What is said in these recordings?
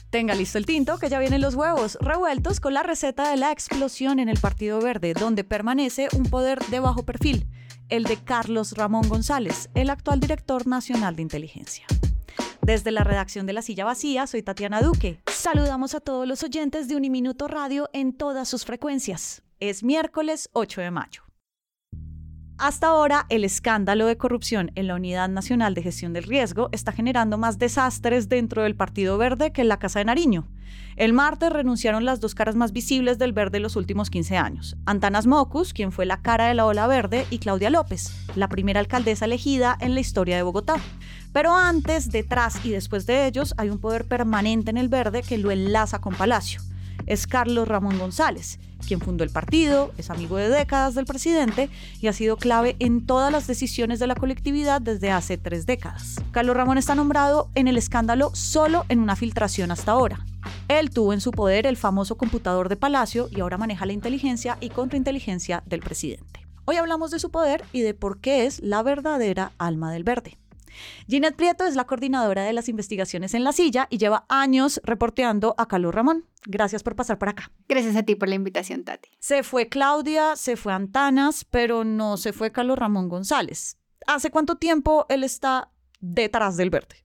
Tenga listo el tinto, que ya vienen los huevos revueltos con la receta de la explosión en el Partido Verde, donde permanece un poder de bajo perfil, el de Carlos Ramón González, el actual director nacional de inteligencia. Desde la redacción de La Silla Vacía, soy Tatiana Duque. Saludamos a todos los oyentes de Uniminuto Radio en todas sus frecuencias. Es miércoles 8 de mayo. Hasta ahora, el escándalo de corrupción en la Unidad Nacional de Gestión del Riesgo está generando más desastres dentro del Partido Verde que en la Casa de Nariño. El martes renunciaron las dos caras más visibles del Verde en los últimos 15 años. Antanas Mockus, quien fue la cara de la Ola Verde, y Claudia López, la primera alcaldesa elegida en la historia de Bogotá. Pero antes, detrás y después de ellos hay un poder permanente en el Verde que lo enlaza con Palacio. Es Carlos Ramón González, quien fundó el partido, es amigo de décadas del presidente y ha sido clave en todas las decisiones de la colectividad desde hace 3 décadas. Carlos Ramón está nombrado en el escándalo solo en una filtración hasta ahora. Él tuvo en su poder el famoso computador de Palacio y ahora maneja la inteligencia y contrainteligencia del presidente. Hoy hablamos de su poder y de por qué es la verdadera alma del Verde. Ginette Prieto es la coordinadora de las investigaciones en La Silla y lleva años reporteando a Carlos Ramón. Gracias por pasar por acá. Gracias a ti por la invitación, Tati. Se fue Claudia, se fue Antanas, pero no se fue Carlos Ramón González. ¿Hace cuánto tiempo él está detrás del Verde?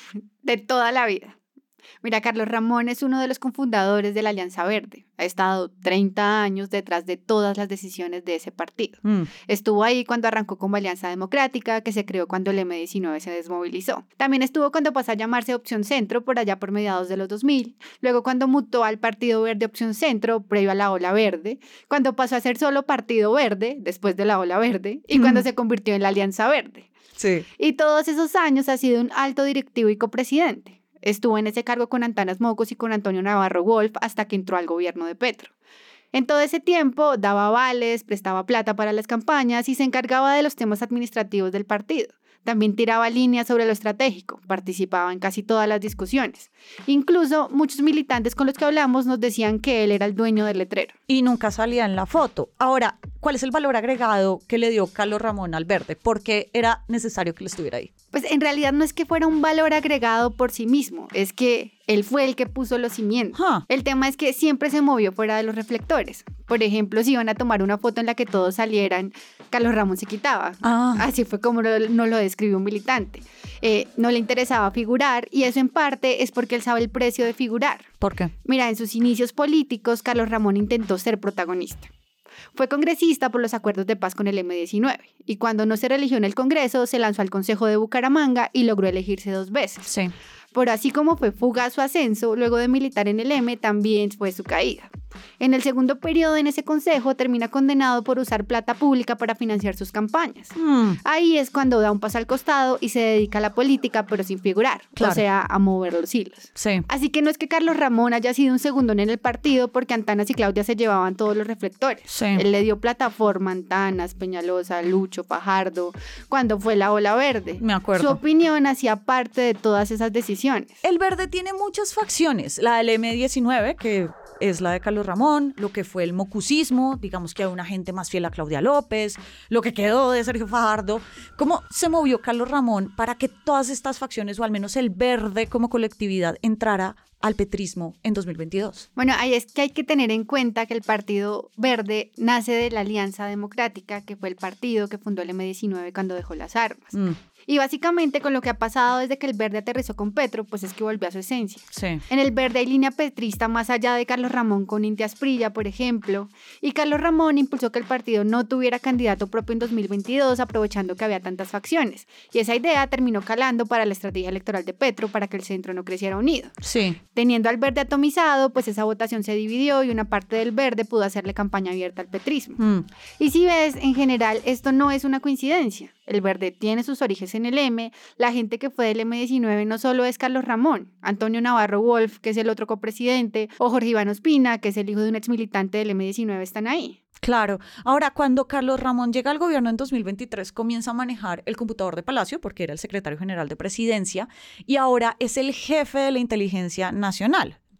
De toda la vida. Mira, Carlos Ramón es uno de los cofundadores de la Alianza Verde. Ha estado 30 años detrás de todas las decisiones de ese partido. Estuvo ahí cuando arrancó como Alianza Democrática, que se creó cuando el M19 se desmovilizó. También estuvo cuando pasó a llamarse Opción Centro, por allá por mediados de los 2000. Luego cuando mutó al Partido Verde Opción Centro, previo a la Ola Verde. Cuando pasó a ser solo Partido Verde, después de la Ola Verde. Y cuando se convirtió en la Alianza Verde. Sí. Y todos esos años ha sido un alto directivo y copresidente. Estuvo en ese cargo con Antanas Mockus y con Antonio Navarro Wolf hasta que entró al gobierno de Petro. En todo ese tiempo daba avales, prestaba plata para las campañas y se encargaba de los temas administrativos del partido. También tiraba líneas sobre lo estratégico, participaba en casi todas las discusiones. Incluso muchos militantes con los que hablamos nos decían que él era el dueño del letrero. Y nunca salía en la foto. Ahora, ¿cuál es el valor agregado que le dio Carlos Ramón al Verde? ¿Por qué era necesario que él estuviera ahí? Pues en realidad no es que fuera un valor agregado por sí mismo, es que él fue el que puso los cimientos. El tema es que siempre se movió fuera de los reflectores. Por ejemplo, si iban a tomar una foto en la que todos salieran, Carlos Ramón se quitaba. Así fue como nos lo describió un militante. No le interesaba figurar y eso en parte es porque él sabe el precio de figurar. ¿Por qué? Mira, en sus inicios políticos, Carlos Ramón intentó ser protagonista. Fue congresista por los acuerdos de paz con el M19 y cuando no se reeligió en el Congreso se lanzó al Consejo de Bucaramanga y logró elegirse 2 veces. Sí. Pero así como fue fugaz su ascenso, luego de militar en el M, también fue su caída. En el segundo periodo en ese consejo termina condenado por usar plata pública para financiar sus campañas. Ahí es cuando da un paso al costado y se dedica a la política, pero sin figurar, claro. O sea, a mover los hilos. Sí. Así que no es que Carlos Ramón haya sido un segundón en el partido porque Antanas y Claudia se llevaban todos los reflectores. Sí. Él le dio plataforma a Antanas, Peñalosa, Lucho, Fajardo, cuando fue la Ola Verde. Me acuerdo. Su opinión hacía parte de todas esas decisiones. El Verde tiene muchas facciones. La del M19, que es la de Carlos Ramón, lo que fue el mocusismo, digamos que hay una gente más fiel a Claudia López, lo que quedó de Sergio Fajardo. ¿Cómo se movió Carlos Ramón para que todas estas facciones, o al menos el Verde como colectividad, entrara al petrismo en 2022? Bueno, ahí es que hay que tener en cuenta que el Partido Verde nace de la Alianza Democrática, que fue el partido que fundó el M19 cuando dejó las armas. Y básicamente con lo que ha pasado desde que el Verde aterrizó con Petro, pues es que volvió a su esencia. Sí. En el Verde hay línea petrista más allá de Carlos Ramón con Inti Asprilla, por ejemplo. Y Carlos Ramón impulsó que el partido no tuviera candidato propio en 2022, aprovechando que había tantas facciones. Y esa idea terminó calando para la estrategia electoral de Petro para que el centro no creciera unido. Sí. Teniendo al Verde atomizado, pues esa votación se dividió y una parte del Verde pudo hacerle campaña abierta al petrismo. Y si ves, en general, esto no es una coincidencia. El Verde tiene sus orígenes en el M, la gente que fue del M19 no solo es Carlos Ramón, Antonio Navarro Wolf, que es el otro copresidente, o Jorge Iván Ospina, que es el hijo de un exmilitante del M19, están ahí. Claro. Ahora, cuando Carlos Ramón llega al gobierno en 2023, comienza a manejar el computador de Palacio, porque era el secretario general de Presidencia, y ahora es el jefe de la Inteligencia Nacional.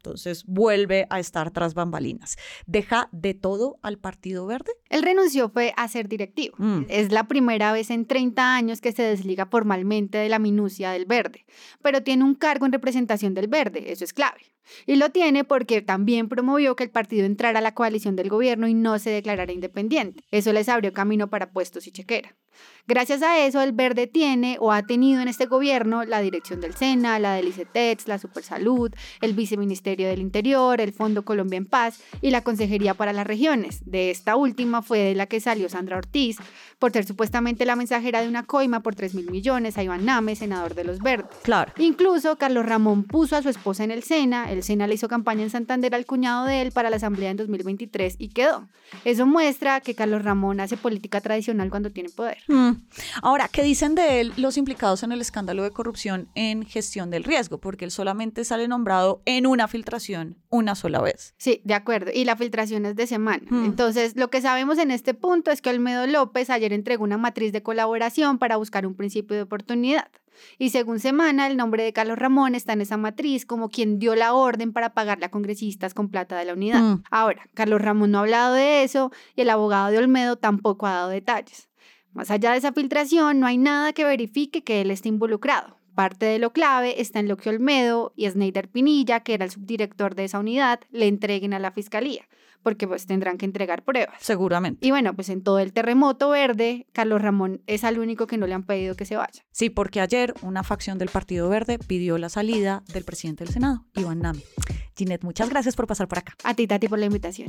entonces vuelve a estar tras bambalinas. ¿Deja de todo al Partido Verde? Él renunció fue a ser directivo. Es la primera vez en 30 años que se desliga formalmente de la minucia del Verde, pero tiene un cargo en representación del Verde, eso es clave. Y lo tiene porque también promovió que el partido entrara a la coalición del gobierno y no se declarara independiente. Eso les abrió camino para puestos y chequera. Gracias a eso, el Verde tiene o ha tenido en este gobierno la dirección del SENA, la del ICETEX, la Supersalud, el Viceministerio del Interior, el Fondo Colombia en Paz y la Consejería para las Regiones. De esta última fue de la que salió Sandra Ortiz por ser supuestamente la mensajera de una coima por 3.000 millones a Iván Name, senador de los Verdes. Claro. Incluso Carlos Ramón puso a su esposa en el SENA le hizo campaña en Santander al cuñado de él para la asamblea en 2023 y quedó. Eso muestra que Carlos Ramón hace política tradicional cuando tiene poder. Ahora, ¿qué dicen de él los implicados en el escándalo de corrupción en gestión del riesgo? Porque él solamente sale nombrado en una filtración una sola vez. Sí, de acuerdo. Y la filtración es de semana. Entonces, lo que sabemos en este punto es que Olmedo López ayer entregó una matriz de colaboración para buscar un principio de oportunidad. Y según Semana, el nombre de Carlos Ramón está en esa matriz como quien dio la orden para pagarle a congresistas con plata de la unidad. Ahora, Carlos Ramón no ha hablado de eso y el abogado de Olmedo tampoco ha dado detalles. Más allá de esa filtración, no hay nada que verifique que él esté involucrado. Parte de lo clave está en lo que Olmedo y Sneider Pinilla, que era el subdirector de esa unidad, le entreguen a la fiscalía, porque pues tendrán que entregar pruebas. Seguramente. Y bueno, pues en todo el terremoto verde, Carlos Ramón es al único que no le han pedido que se vaya. Sí, porque ayer una facción del Partido Verde pidió la salida del presidente del Senado, Iván Name. Ginette, muchas gracias por pasar por acá. A ti, Tati, por la invitación.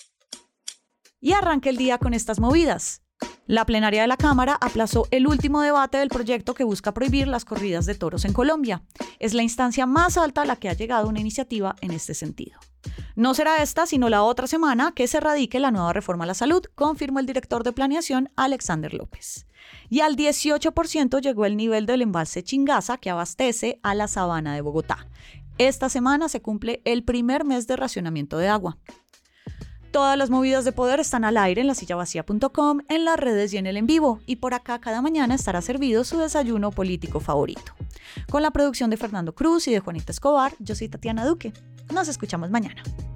Y arranca el día con estas movidas. La plenaria de la Cámara aplazó el último debate del proyecto que busca prohibir las corridas de toros en Colombia. Es la instancia más alta a la que ha llegado una iniciativa en este sentido. No será esta, sino la otra semana que se radique la nueva reforma a la salud, confirmó el director de planeación, Alexander López. Y al 18% llegó el nivel del embalse Chingaza, que abastece a la Sabana de Bogotá. Esta semana se cumple el primer mes de racionamiento de agua. Todas las movidas de poder están al aire en lasillavacía.com, en las redes y en el en vivo. Y por acá cada mañana estará servido su desayuno político favorito. Con la producción de Fernando Cruz y de Juanita Escobar, yo soy Tatiana Duque. Nos escuchamos mañana.